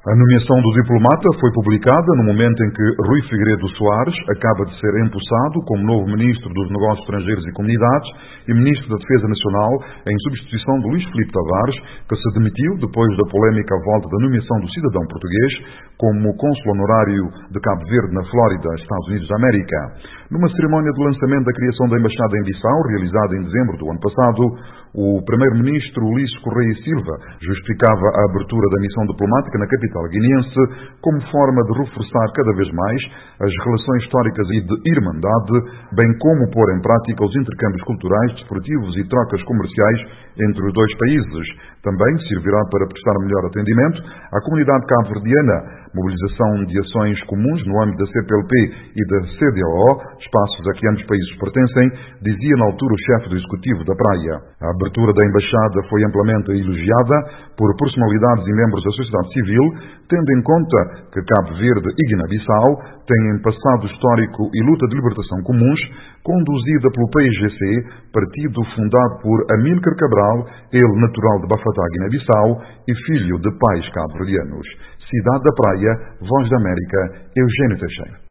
A nomeação do diplomata foi publicada no momento em que Rui Figueiredo Soares acaba de ser empossado como novo Ministro dos Negócios Estrangeiros e Comunidades e Ministro da Defesa Nacional, em substituição de Luís Filipe Tavares, que se demitiu depois da polémica volta da nomeação do cidadão português como cônsul honorário de Cabo Verde na Flórida, Estados Unidos da América. Numa cerimónia de lançamento da criação da Embaixada em Bissau, realizada em dezembro do ano passado, o primeiro-ministro Ulisses Correia e Silva justificava a abertura da missão diplomática na capital guineense como forma de reforçar cada vez mais as relações históricas e de irmandade, bem como pôr em prática os intercâmbios culturais, desportivos e trocas comerciais entre os dois países. Também servirá para prestar melhor atendimento à comunidade cabo-verdiana, mobilização de ações comuns no âmbito da CPLP e da CDAO, espaços a que ambos países pertencem, dizia na altura o chefe do Executivo da Praia. A abertura da Embaixada foi amplamente elogiada por personalidades e membros da sociedade civil, tendo em conta que Cabo Verde e Guiné-Bissau têm passado histórico e luta de libertação comuns, conduzida pelo PIGC, partido fundado por Amílcar Cabral, ele natural de Bafatá, Guiné-Bissau, e filho de pais cabo-verdianos. Cidade da Praia, Voz da América, Eugênio Teixeira.